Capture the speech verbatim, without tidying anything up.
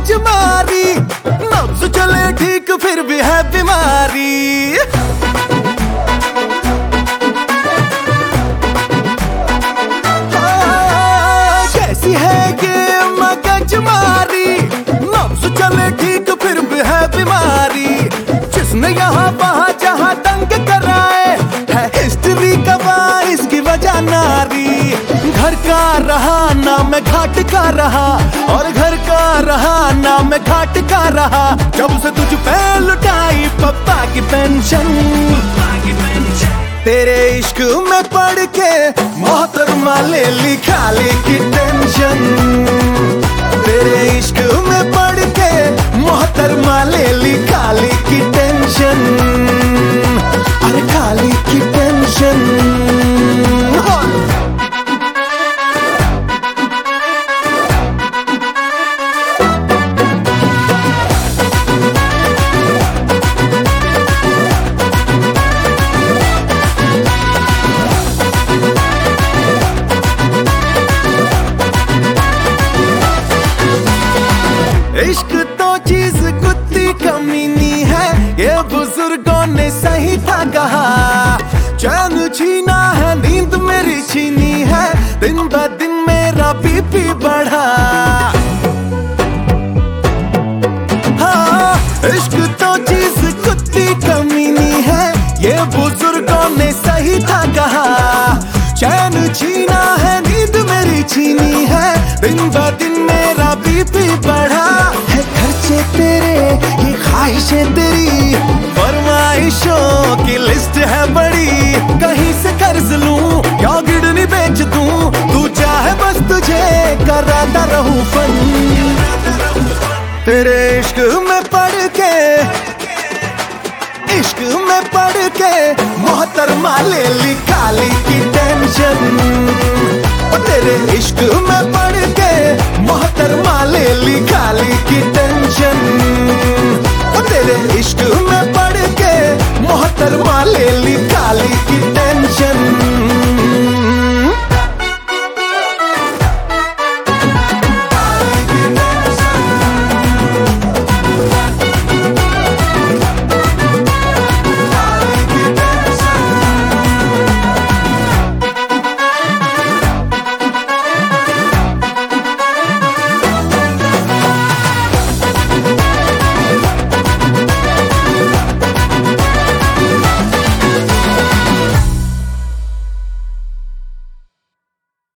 मगज मारी, नब्ज चले ठीक फिर भी है बीमारी। कैसी है ये मगज मारी, नब्ज चले ठीक फिर भी है बीमारी। जिसने यहाँ वहाँ जहाँ तंग कराए, है हिस्ट्री गवाह इसकी वजह नारी। घर का रहा ना मैं घाट का रहा, और घर का रहा ना मैं घाट का रहा। जब से तुझ पे लुटाई पप्पा की पेंशन, तेरे इश्क में पढ़ के मोहतरमा ले ली खाली की टेंशन। तेरे इश्क में पढ़ के मोहतरमा ले ली खाली की टेंशन, अरे खाली की टेंशन। इश्क तो चीज कुत्ती कमीनी है, ये बुजुर्गों ने सही था कहा। चैन छीना है नींद मेरी छीनी है, दिन ब दिन मेरा बीपी बढ़ा। हाँ, इश्क तो चीज कुत्ती कमीनी है, ये बुजुर्गों ने सही था कहा। चैन छीना है नींद मेरी छीनी है, दिन ब दिन मेरा बीपी बढ़ा। है खर्चे तेरे ये ख्वाहिशें तेरी, फरमाइशों की लिस्ट है बड़ी। कहीं से कर्ज लूं या गिरनी बेच दूं, तू चाहे बस तुझे कराता रहूं फन। तेरे इश्क में पढ़ के, इश्क में पढ़ के मोहतरमा ले ली खाली की टेंशन। तेरे इश्क में पढ़ के मोहतरमा ले ली खाली